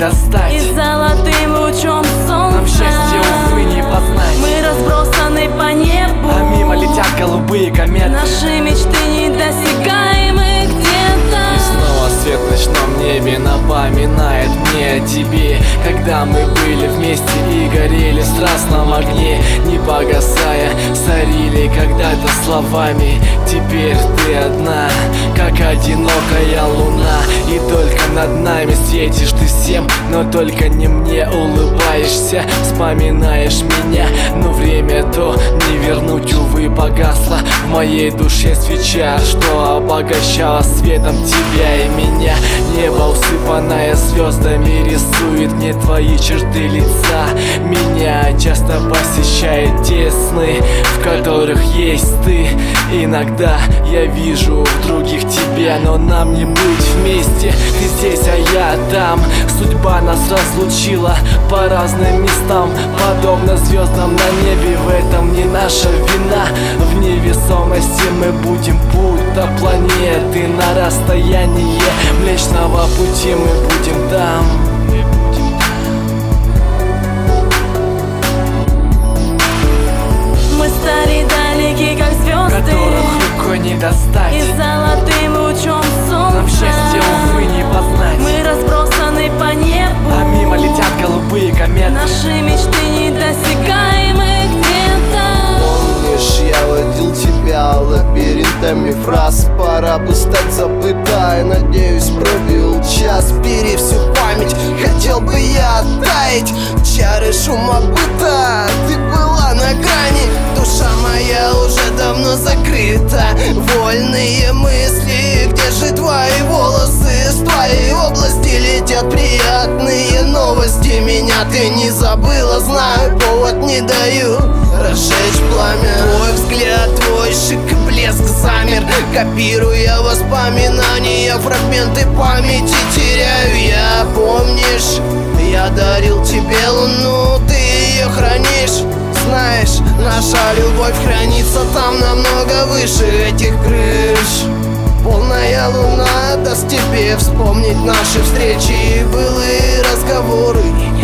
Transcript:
достать, и золотым лучом солнца нам счастье, увы, не познать. Мы разбросаны по небу, а мимо летят голубые кометы. наши мечты недосягаемы где-то. И снова свет в ночном небе напоминает мне о тебе, когда мы были вместе и горели в страстном огне, не погасая, сорили когда-то словами. Теперь ты одна, как одинокая луна, и только над нами светишь ты всем, но только не мне. Улыбаешься, вспоминаешь меня, но время то не вернуть, увы, погасло. В моей душе свеча, что обогащала светом тебя и меня. Небо, усыпанное звездами, рисует мне твои черты лица. Меня часто посещают те сны, в которых есть ты. Иногда я вижу в других тебя, но нам не быть вместе. Ты здесь, а я там. Судьба нас разлучила по разным местам, подобно звездам на небе. В этом не наша вина. В невесомости мы будем, путь до планеты на расстоянии Млечного Пути. Мы будем там. Мы стали далеки, как звезды, которых рукой не достать, и золотым лучом солнца нам счастье, увы, не познать. Мы разбросаны по небу, а мимо летят голубые кометы. наши мечты недосягаемы где-то. Помнишь, я водил тебя лабиринтами фраз. Пора бы стать забытой, надеюсь, пробил час. Бери всю память, хотел бы я оттаять. Чары шума быта, ты была на грани. Душа моя уже давно закрыта. Вольные мысли, где же твои волосы? С твоей области летят приятные новости. Меня ты не забыла, знаю, повод не даю разжечь пламя. Твой взгляд, твой шик и блеск замер, копируя воспоминания, фрагменты памяти теряю я. Помнишь, я дарил тебе луну, ты ее хранишь. Знаешь, наша любовь хранится там намного выше этих крыш. Полная луна даст тебе вспомнить наши встречи и былые разговоры.